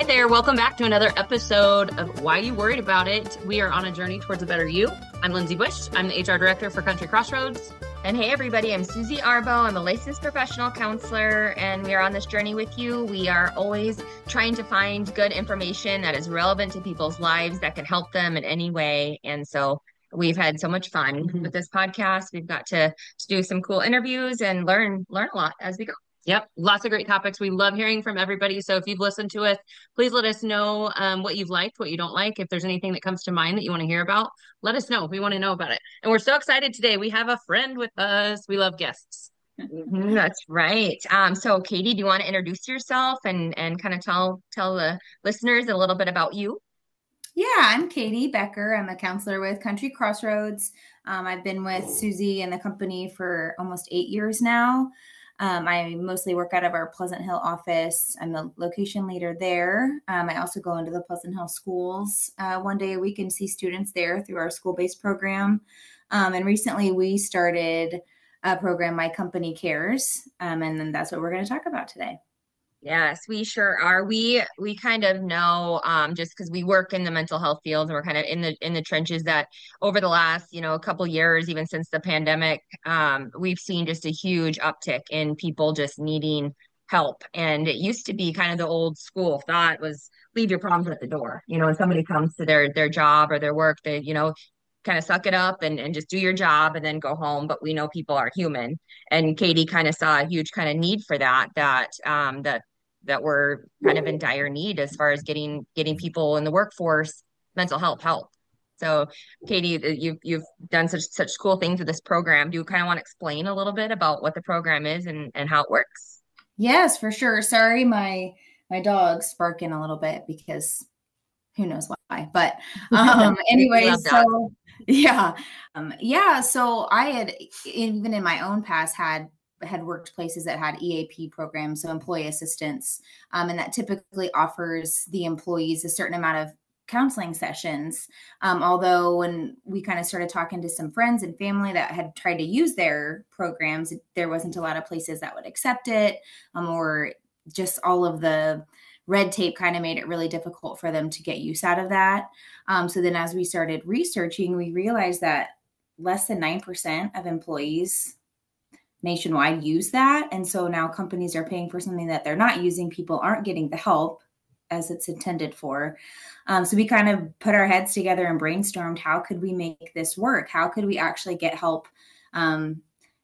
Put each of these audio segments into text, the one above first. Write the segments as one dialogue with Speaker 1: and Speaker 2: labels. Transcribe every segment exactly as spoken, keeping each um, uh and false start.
Speaker 1: there. Welcome back to another episode of Why You Worried About It. We are on a journey towards a better you. I'm Lindsay Bush. I'm the H R director for Country Crossroads.
Speaker 2: And hey, everybody, I'm Susie Arbo. I'm a licensed professional counselor, and we are on this journey with you. We are always trying to find good information that is relevant to people's lives that can help them in any way. And so we've had so much fun mm-hmm. with this podcast. We've got to, to do some cool interviews and learn learn a lot as we go.
Speaker 1: Yep. Lots of great topics. We love hearing from everybody. So if you've listened to us, please let us know um, what you've liked, what you don't like. If there's anything that comes to mind that you want to hear about, let us know. We want to know about it. And we're so excited today. We have a friend with us. We love guests.
Speaker 2: Mm-hmm, that's right. Um, so Katie, do you want to introduce yourself and, and kind of tell, tell the listeners a little bit about you?
Speaker 3: Yeah, I'm Katie Becker. I'm a counselor with Country Crossroads. Um, I've been with Susie and the company for almost eight years now. Um, I mostly work out of our Pleasant Hill office. I'm the location leader there. Um, I also go into the Pleasant Hill schools uh, one day a week and see students there through our school-based program. Um, and recently we started a program, My Company Cares, um, and then that's what we're going to talk about today.
Speaker 2: Yes, we sure are. We we kind of know um, just because we work in the mental health field and we're kind of in the in the trenches that over the last, you know, a couple years, even since the pandemic, um, we've seen just a huge uptick in people just needing help. And it used to be kind of the old school thought was leave your problems at the door. You know, when somebody comes to their their job or their work, they, you know, kind of suck it up and, and just do your job and then go home. But we know people are human. And Katie kind of saw a huge kind of need for that, that um, that that we're kind of in dire need as far as getting getting people in the workforce mental health help. So Katie, you've you've done such such cool things with this program. Do you kind of want to explain a little bit about what the program is and, and how it works?
Speaker 3: Yes, for sure. Sorry, my my dog's barking a little bit because who knows why. But um anyway, so yeah. Um yeah, so I had even in my own past had had worked places that had E A P programs, so employee assistance, um, and that typically offers the employees a certain amount of counseling sessions. Um, although when we kind of started talking to some friends and family that had tried to use their programs, there wasn't a lot of places that would accept it, um, or just all of the red tape kind of made it really difficult for them to get use out of that. Um, so then as we started researching, we realized that less than nine percent of employees nationwide use that. And so now companies are paying for something that they're not using. People aren't getting the help as it's intended for. Um, so we kind of put our heads together and brainstormed, how could we make this work? How could we actually get help um,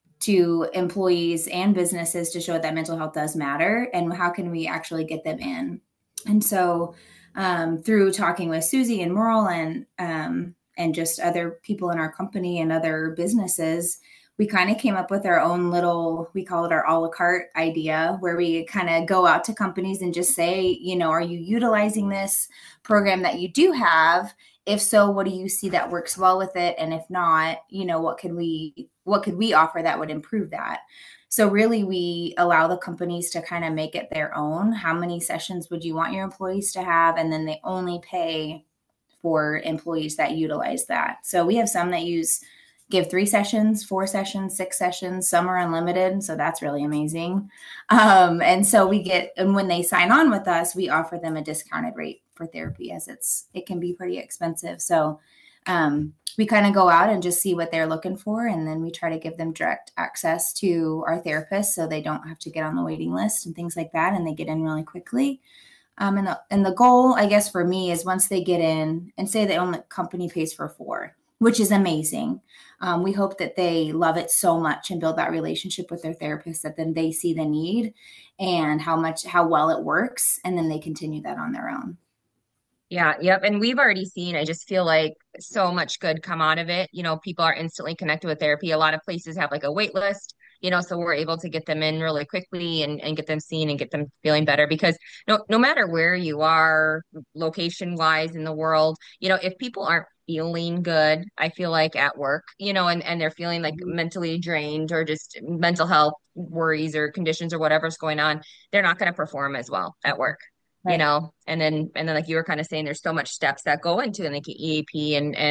Speaker 3: to employees and businesses to show that mental health does matter? And how can we actually get them in? And so um, through talking with Susie and Merle and, um, and just other people in our company and other businesses, we kind of came up with our own little, we call it our a la carte idea, where we kind of go out to companies and just say, you know, are you utilizing this program that you do have? If so, what do you see that works well with it? And if not, you know, what could we, what could we offer that would improve that? So really, we allow the companies to kind of make it their own. How many sessions would you want your employees to have? And then they only pay for employees that utilize that. So we have some that use give three sessions, four sessions, six sessions, some are unlimited. So that's really amazing. Um, and so we get, and when they sign on with us, we offer them a discounted rate for therapy, as it's, it can be pretty expensive. So um, we kind of go out and just see what they're looking for. And then we try to give them direct access to our therapists so they don't have to get on the waiting list and things like that. And they get in really quickly. Um, and, the, and the goal, I guess, for me is once they get in and say the only company pays for four, which is amazing. Um, we hope that they love it so much and build that relationship with their therapist that then they see the need and how much, how well it works. And then they continue that on their own.
Speaker 2: Yeah. Yep. And we've already seen, I just feel like so much good come out of it. You know, people are instantly connected with therapy. A lot of places have like a wait list, you know, so we're able to get them in really quickly and, and get them seen and get them feeling better because no, no matter where you are location wise in the world, you know, if people aren't feeling good, I feel like at work, you know, and, and they're feeling like mentally drained or just mental health worries or conditions or whatever's going on, they're not going to perform as well at work. Right. You know, and then, and then like you were kind of saying, there's so much steps that go into like E A P and, and,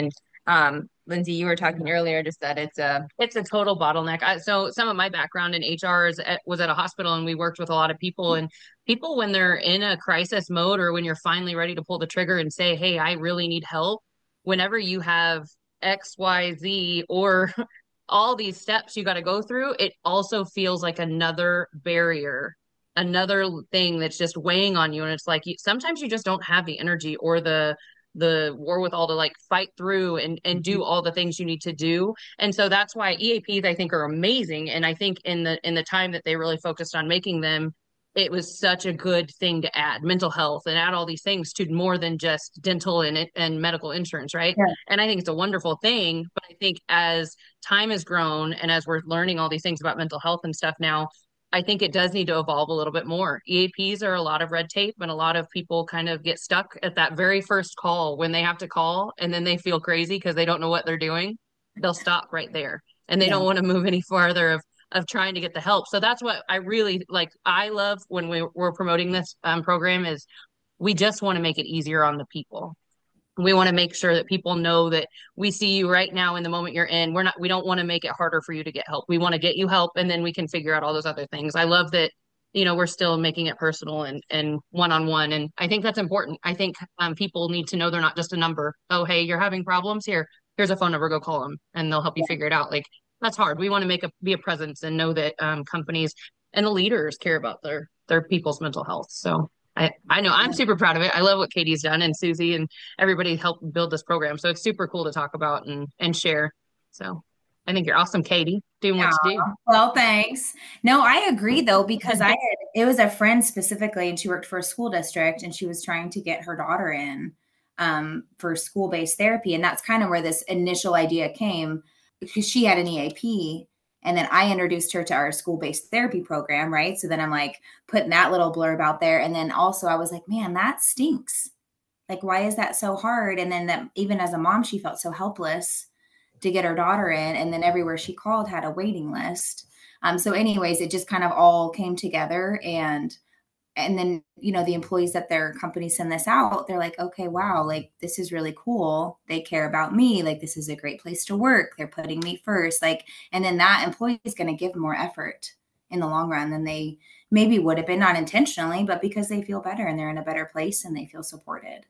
Speaker 2: um, Lindsay, you were talking earlier just that it's a
Speaker 1: It's a total bottleneck. I, so some of my background in H R is at, was at a hospital, and we worked with a lot of people, and people when they're in a crisis mode, or when you're finally ready to pull the trigger and say, "Hey, I really need help." Whenever you have X, Y, Z, or all these steps you got to go through, it also feels like another barrier, another thing that's just weighing on you. And it's like you, sometimes you just don't have the energy or the the wherewithal to like fight through and and do all the things you need to do. And so that's why E A Ps I think are amazing. And I think in the in the time that they really focused on making them, it was such a good thing to add mental health and add all these things to more than just dental and and medical insurance, right?
Speaker 3: Yeah.
Speaker 1: And I think it's a wonderful thing. But I think as time has grown and as we're learning all these things about mental health and stuff now, I think it does need to evolve a little bit more. E A Ps are a lot of red tape, and a lot of people kind of get stuck at that very first call when they have to call, and then they feel crazy because they don't know what they're doing. They'll stop right there, and they
Speaker 3: Yeah.
Speaker 1: don't want to move any farther of of trying to get the help. So that's what I really like. I love when we, we're promoting this um, program is we just want to make it easier on the people. We want to make sure that people know that we see you right now in the moment you're in. We're not, we don't want to make it harder for you to get help. We want to get you help, and then we can figure out all those other things. I love that, you know, we're still making it personal and, and one-on-one. And I think that's important. I think um, people need to know they're not just a number. Oh, hey, you're having problems here. Here's a phone number, go call them and they'll help you figure it out. Like that's hard. We want to make a, be a presence and know that um, companies and the leaders care about their, their people's mental health. So I, I know I'm super proud of it. I love what Katie's done and Susie and everybody helped build this program. So it's super cool to talk about and and share. So I think you're awesome, Katie, doing what you do.
Speaker 3: Well, thanks. No, I agree though, because I had, it was a friend specifically, and she worked for a school district, and she was trying to get her daughter in um, for school-based therapy. And that's kind of where this initial idea came, because she had an E A P. And then I introduced her to our school-based therapy program, right? So then I'm like putting that little blurb out there. And then also I was like, man, that stinks. Like, why is that so hard? And then that even as a mom, she felt so helpless to get her daughter in. And then everywhere she called had a waiting list. Um, so anyways, it just kind of all came together. And and then, you know, the employees at their company send this out. They're like, okay, wow, like this is really cool. They care about me. Like this is a great place to work. They're putting me first. Like, and then that employee is going to give more effort in the long run than they maybe would have been, not intentionally, but because they feel better and they're in a better place and they feel supported.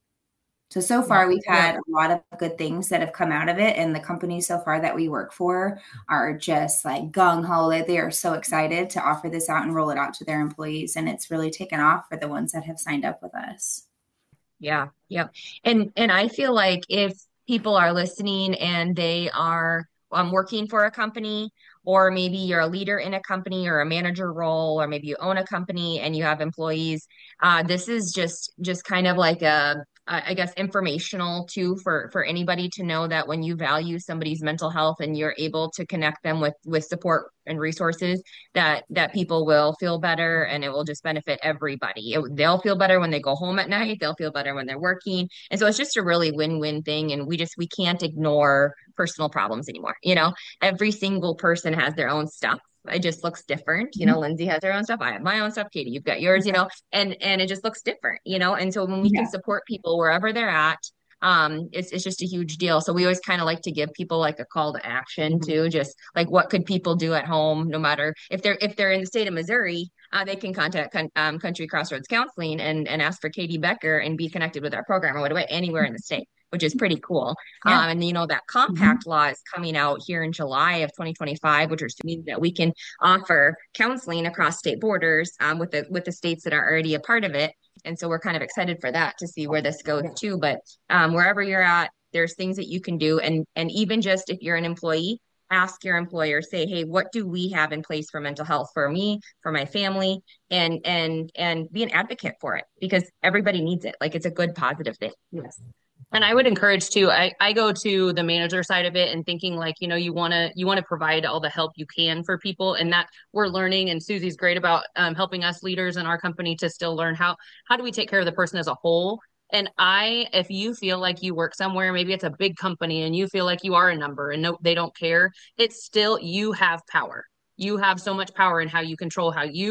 Speaker 3: So, so far we've had a lot of good things that have come out of it. And the companies so far that we work for are just like gung ho. They are so excited to offer this out and roll it out to their employees. And it's really taken off for the ones that have signed up with us.
Speaker 2: Yeah, yeah. And and I feel like if people are listening and they are um, working for a company, or maybe you're a leader in a company or a manager role, or maybe you own a company and you have employees, uh, this is just just kind of like a I guess informational too for for anybody to know that when you value somebody's mental health and you're able to connect them with with support and resources, that that people will feel better, and it will just benefit everybody. It, they'll feel better when they go home at night. They'll feel better when they're working, and so it's just a really win-win thing. And we just we can't ignore personal problems anymore. You know, every single person has their own stuff. It just looks different. You know, Lindsay has her own stuff. I have my own stuff. Katie, you've got yours, you know, and, and it just looks different, you know? And so when we
Speaker 3: Yeah.
Speaker 2: can support people wherever they're at, um, it's, it's just a huge deal. So we always kind of like to give people like a call to action too, just like what could people do at home, no matter if they're, if they're in the state of Missouri, uh, they can contact um, Country Crossroads Counseling and, and ask for Katie Becker and be connected with our program or whatever, anywhere in the state, which is pretty cool.
Speaker 3: Yeah.
Speaker 2: Um, and you know, that compact law is coming out here in July of twenty twenty-five, which means that we can offer counseling across state borders um, with the with the states that are already a part of it. And so we're kind of excited for that to see where this goes too. But um, wherever you're at, there's things that you can do. And and even just if you're an employee, ask your employer, say, hey, what do we have in place for mental health for me, for my family, and and and be an advocate for it, because everybody needs it. Like it's a good, positive thing.
Speaker 1: Yes. And I would encourage too, I, I go to the manager side of it and thinking like, you know, you want to, you want to provide all the help you can for people, and that we're learning. And Susie's great about um, helping us leaders in our company to still learn how, how do we take care of the person as a whole? And I, if you feel like you work somewhere, maybe it's a big company and you feel like you are a number and no, they don't care, it's still, you have power. You have so much power in how you control how you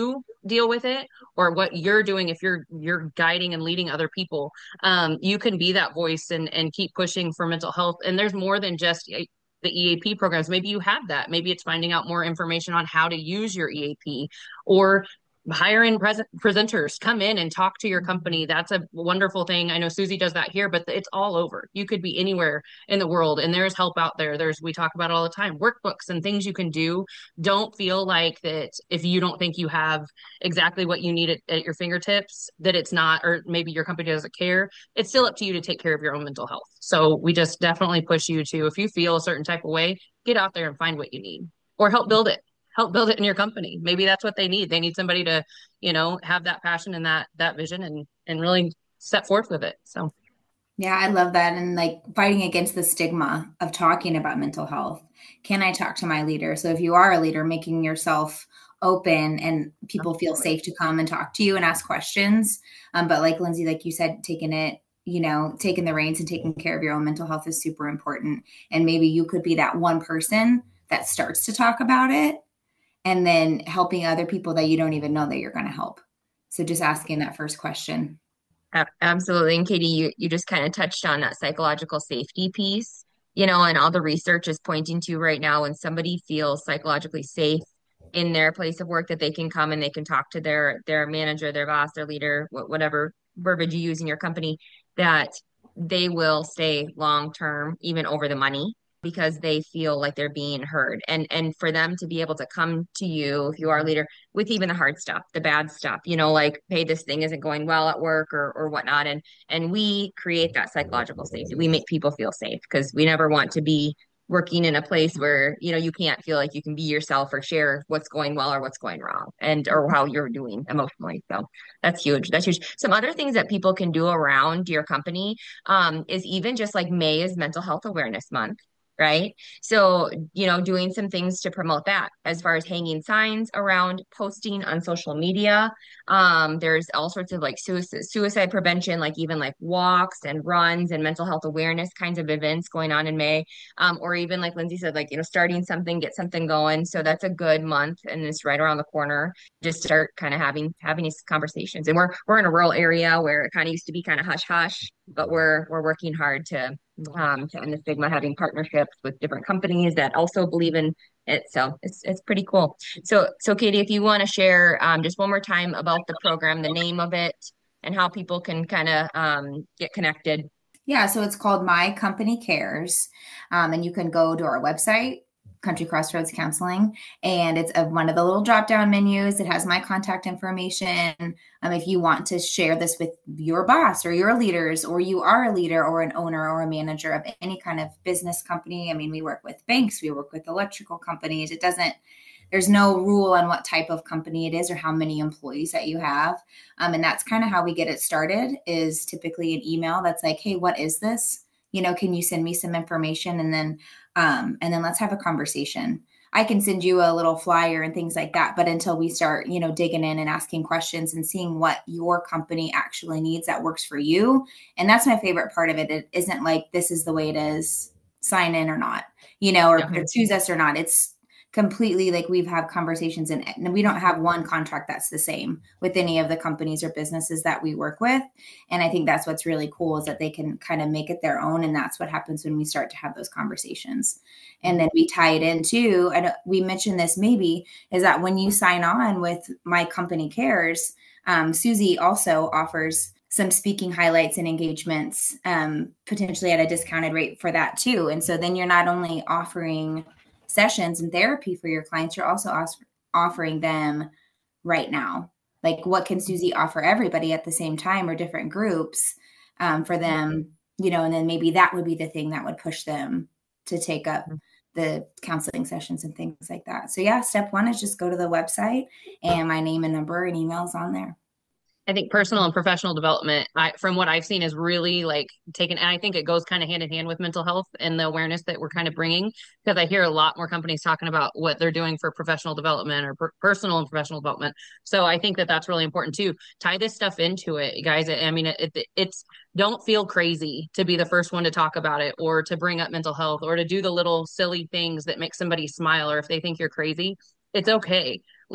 Speaker 1: deal with it or what you're doing, if you're you're guiding and leading other people, um, you can be that voice and and keep pushing for mental health. And there's more than just uh, the E A P programs. Maybe you have that. Maybe it's finding out more information on how to use your E A P, or hire in present presenters, come in and talk to your company. That's a wonderful thing. I know Susie does that here, but it's all over. You could be anywhere in the world, and there's help out there. There's, we talk about all the time, workbooks and things you can do. Don't feel like that if you don't think you have exactly what you need at, at your fingertips, that it's not, or maybe your company doesn't care. It's still up to you to take care of your own mental health. So we just definitely push you to, if you feel a certain type of way, get out there and find what you need, or help build it help build it in your company. Maybe that's what they need. They need somebody to, you know, have that passion and that that vision and and really set forth with it. So
Speaker 3: yeah, I love that. And like fighting against the stigma of talking about mental health. Can I talk to my leader? So if you are a leader, making yourself open and people feel safe to come and talk to you and ask questions. Um, but like Lindsay, like you said, taking it, you know, taking the reins and taking care of your own mental health is super important. And maybe you could be that one person that starts to talk about it, and then helping other people that you don't even know that you're going to help. So just asking that first question.
Speaker 2: Absolutely. And Katie, you, you just kind of touched on that psychological safety piece, you know, and all the research is pointing to right now when somebody feels psychologically safe in their place of work, that they can come and they can talk to their their manager, their boss, their leader, whatever verbiage you use in your company, that they will stay long term, even over the money, because they feel like they're being heard. And and for them to be able to come to you, if you are a leader, with even the hard stuff, the bad stuff, you know, like, hey, this thing isn't going well at work, or or whatnot. And and we create that psychological safety. We make people feel safe, because we never want to be working in a place where, you know, you can't feel like you can be yourself or share what's going well or what's going wrong, and or how you're doing emotionally. So that's huge. That's huge. Some other things that people can do around your company, um, is even just like May is Mental Health Awareness Month. Right. So, you know, doing some things to promote that, as far as hanging signs around, posting on social media. Um, there's all sorts of like suicide, suicide prevention, like even like walks and runs and mental health awareness kinds of events going on in May. Um, or even like Lindsay said, like, you know, starting something, get something going. So that's a good month, and it's right around the corner. Just start kind of having having these conversations. And we're we're in a rural area where it kind of used to be kind of hush hush, but we're we're working hard to um, to end the stigma, having partnerships with different companies that also believe in it. So it's it's pretty cool. So so Katie, if you want to share um, just one more time about the program, the name of it, and how people can kind of um, get connected.
Speaker 3: Yeah, so it's called My Company Cares, um, and you can go to our website, Country Crossroads Counseling, and it's a, one of the little drop-down menus. It has my contact information. Um, if you want to share this with your boss or your leaders, or you are a leader or an owner or a manager of any kind of business company. I mean, we work with banks, we work with electrical companies. It doesn't, there's no rule on what type of company it is or how many employees that you have. Um, and that's kind of how we get it started, is typically an email that's like, hey, what is this? You know, can you send me some information? And then, um, and then let's have a conversation. I can send you a little flyer and things like that. But until we start, you know, digging in and asking questions and seeing what your company actually needs that works for you. And that's my favorite part of it. It isn't like, this is the way it is, sign in or not, you know, or,
Speaker 2: Yeah.
Speaker 3: or choose us or not. It's completely like, we've had conversations, and, and we don't have one contract that's the same with any of the companies or businesses that we work with. And I think that's what's really cool, is that they can kind of make it their own. And that's what happens when we start to have those conversations. And then we tie it into, I don't, we mentioned this maybe, is that when you sign on with My Company Cares, um, Susie also offers some speaking highlights and engagements, um, potentially at a discounted rate for that too. And so then you're not only offering sessions and therapy for your clients, you're also os- offering them right now. Like, what can Susie offer everybody at the same time, or different groups um, for them, you know, and then maybe that would be the thing that would push them to take up the counseling sessions and things like that. So yeah, step one is just go to the website, and my name and number and emails on there.
Speaker 1: I think personal and professional development, I, from what I've seen, is really like taken. And I think it goes kind of hand in hand with mental health and the awareness that we're kind of bringing, because I hear a lot more companies talking about what they're doing for professional development or per- personal and professional development. So I think that that's really important too. Tie this stuff into it, guys. I mean, it, it, it's, don't feel crazy to be the first one to talk about it, or to bring up mental health, or to do the little silly things that make somebody smile, or if they think you're crazy, it's okay. Like,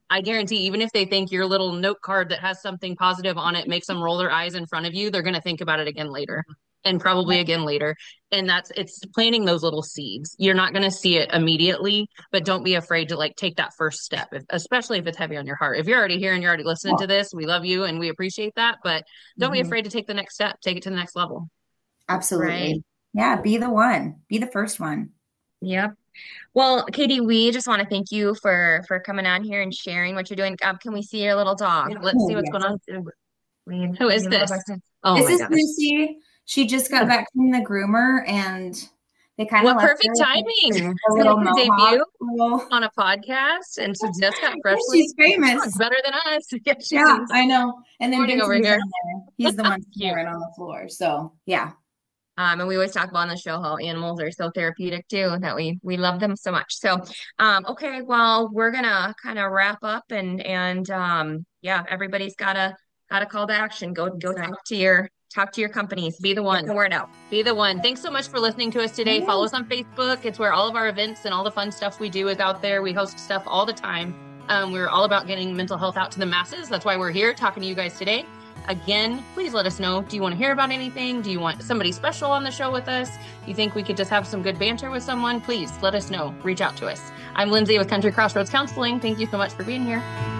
Speaker 1: I guarantee even if they think your little note card that has something positive on it makes them roll their eyes in front of you, they're going to think about it again later and probably again later. And that's, it's planting those little seeds. You're not going to see it immediately, but don't be afraid to like take that first step, if, especially if it's heavy on your heart. If you're already here and you're already listening oh. to this, we love you and we appreciate that, but don't mm-hmm. be afraid to take the next step, take it to the next level.
Speaker 3: Absolutely. Right. Yeah. Be the one, be the first one.
Speaker 2: Yep. Well, Katie, we just want to thank you for for coming on here and sharing what you're doing. Um, can we see your little dog?
Speaker 1: Let's see what's yes. going on. We, Who is this?
Speaker 3: Oh, this is gosh. Lucy. She just got back from the groomer, and they kind of
Speaker 1: what perfect timing. A little debut little... on a podcast, and she just got freshly.
Speaker 3: She's famous.
Speaker 1: She's better than us.
Speaker 3: Yeah, yeah I know. And then over here, he's the one snoring on the floor. So yeah.
Speaker 2: Um, and we always talk about on the show how animals are so therapeutic too, that we we love them so much. So, um, okay, well, we're gonna kind of wrap up, and and um, yeah, everybody's gotta gotta call to action. Go go talk to your talk to your companies.
Speaker 1: Be the one.
Speaker 2: Get the word out.
Speaker 1: Be the one. Thanks so much for listening to us today. Follow us on Facebook. It's where all of our events and all the fun stuff we do is out there. We host stuff all the time. Um, we're all about getting mental health out to the masses. That's why we're here talking to you guys today. Again, please let us know. Do you want to hear about anything? Do you want somebody special on the show with us? You think we could just have some good banter with someone? Please let us know. Reach out to us. I'm Lindsay with Country Crossroads Counseling. Thank you so much for being here.